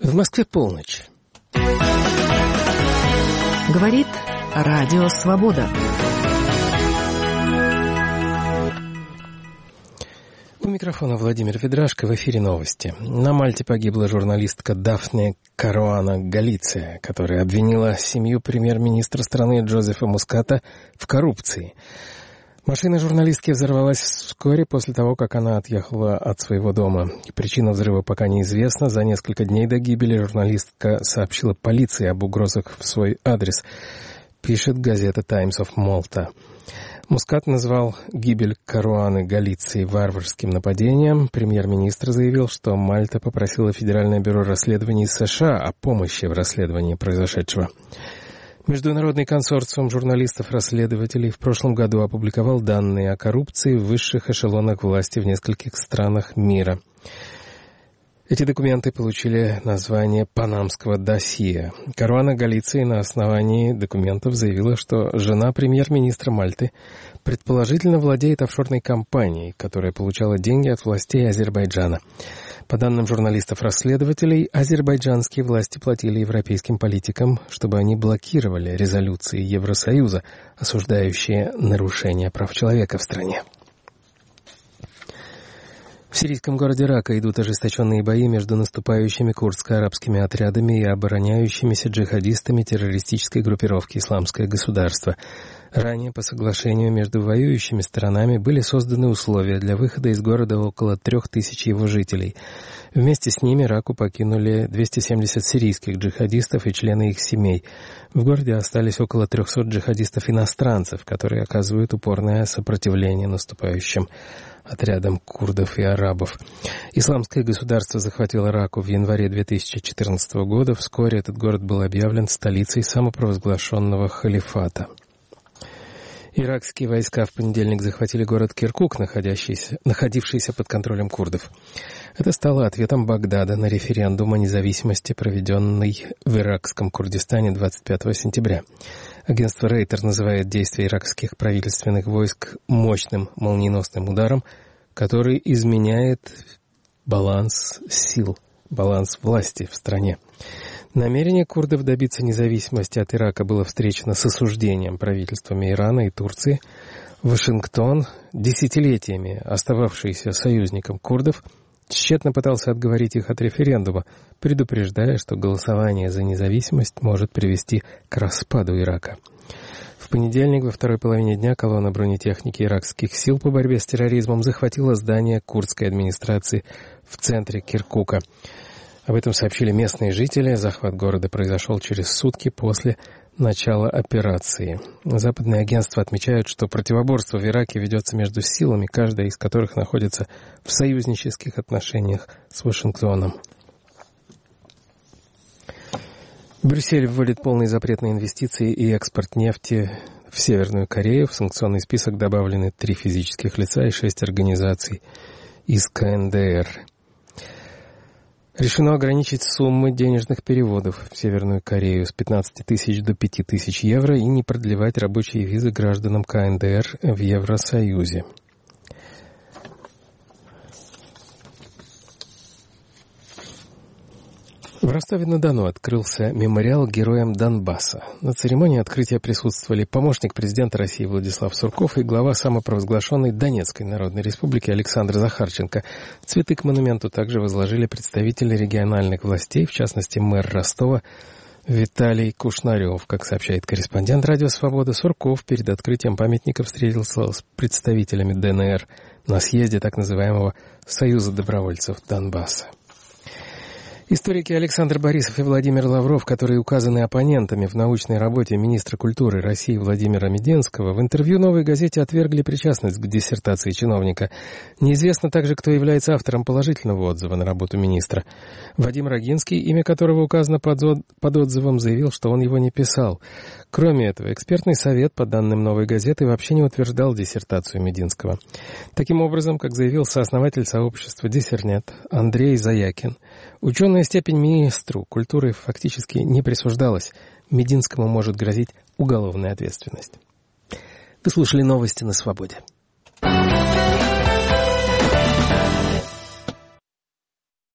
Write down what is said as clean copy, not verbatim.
В Москве полночь. Говорит Радио Свобода. У микрофона Владимир Ведрашко, в эфире новости. На Мальте погибла журналистка Дафне Каруана Галиция, которая обвинила семью премьер-министра страны Джозефа Муската в коррупции. Машина журналистки взорвалась вскоре после того, как она отъехала от своего дома. Причина взрыва пока неизвестна. За несколько дней до гибели журналистка сообщила полиции об угрозах в свой адрес, пишет газета «Times of Malta». Мускат назвал гибель Каруаны Галиции варварским нападением. Премьер-министр заявил, что Мальта попросила Федеральное бюро расследований США о помощи в расследовании произошедшего. Международный консорциум журналистов-расследователей в прошлом году опубликовал данные о коррупции в высших эшелонах власти в нескольких странах мира. Эти документы получили название «Панамского досье». Каруана Галиции на основании документов заявила, что жена премьер-министра Мальты предположительно владеет офшорной компанией, которая получала деньги от властей Азербайджана. По данным журналистов-расследователей, азербайджанские власти платили европейским политикам, чтобы они блокировали резолюции Евросоюза, осуждающие нарушения прав человека в стране. В сирийском городе Рака идут ожесточенные бои между наступающими курдско-арабскими отрядами и обороняющимися джихадистами террористической группировки «Исламское государство». Ранее, по соглашению между воюющими сторонами, были созданы условия для выхода из города около 3000 его жителей. Вместе с ними Раку покинули 270 сирийских джихадистов и члены их семей. В городе остались около 300 джихадистов-иностранцев, которые оказывают упорное сопротивление наступающим отрядам курдов и арабов. Исламское государство захватило Раку в январе 2014 года. Вскоре этот город был объявлен столицей самопровозглашенного халифата. Иракские войска в понедельник захватили город Киркук, находившийся под контролем курдов. Это стало ответом Багдада на референдум о независимости, проведенный в иракском Курдистане 25 сентября. Агентство Рейтер называет действия иракских правительственных войск мощным молниеносным ударом, который изменяет баланс сил, баланс власти в стране. Намерение курдов добиться независимости от Ирака было встречено с осуждением правительствами Ирана и Турции. Вашингтон, десятилетиями остававшийся союзником курдов, тщетно пытался отговорить их от референдума, предупреждая, что голосование за независимость может привести к распаду Ирака. В понедельник, во второй половине дня, колонна бронетехники иракских сил по борьбе с терроризмом захватила здание курдской администрации в центре Киркука. Об этом сообщили местные жители. Захват города произошел через сутки после начала операции. Западные агентства отмечают, что противоборство в Ираке ведется между силами, каждая из которых находится в союзнических отношениях с Вашингтоном. Брюссель вводит полный запрет на инвестиции и экспорт нефти в Северную Корею. В санкционный список добавлены 3 физических лица и 6 организаций из КНДР. Решено ограничить суммы денежных переводов в Северную Корею с 15 тысяч до 5 тысяч евро и не продлевать рабочие визы гражданам КНДР в Евросоюзе. В Ростове-на-Дону открылся мемориал героям Донбасса. На церемонии открытия присутствовали помощник президента России Владислав Сурков и глава самопровозглашенной Донецкой Народной Республики Александр Захарченко. Цветы к монументу также возложили представители региональных властей, в частности мэр Ростова Виталий Кушнарев. Как сообщает корреспондент «Радио Свобода», Сурков перед открытием памятника встретился с представителями ДНР на съезде так называемого «Союза добровольцев Донбасса». Историки Александр Борисов и Владимир Лавров, которые указаны оппонентами в научной работе министра культуры России Владимира Мединского, в интервью «Новой газете» отвергли причастность к диссертации чиновника. Неизвестно также, кто является автором положительного отзыва на работу министра. Вадим Рогинский, имя которого указано под отзывом, заявил, что он его не писал. Кроме этого, экспертный совет, по данным «Новой газеты», вообще не утверждал диссертацию Мединского. Таким образом, как заявил сооснователь сообщества «Диссернет» Андрей Заякин, ученая степень министру культуры фактически не присуждалась. Мединскому может грозить уголовная ответственность. Вы слушали новости на Свободе.